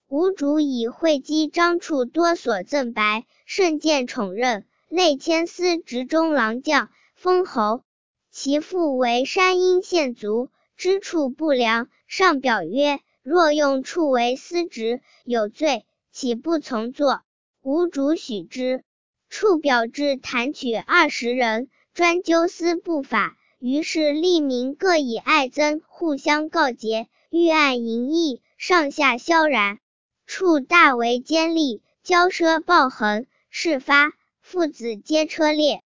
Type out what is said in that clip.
吴主以会稽张处多所赠白，甚见宠任，累迁司职中郎将，封侯。其父为山阴县卒，知处不良，上表曰：若用处为司职，有罪，岂不从作？吴主许之。处表至弹取20人，专纠司不法，于是吏民各以爱憎，互相告结，欲按淫议，上下萧然。处大为奸吏，骄奢暴横，事发，父子皆车裂。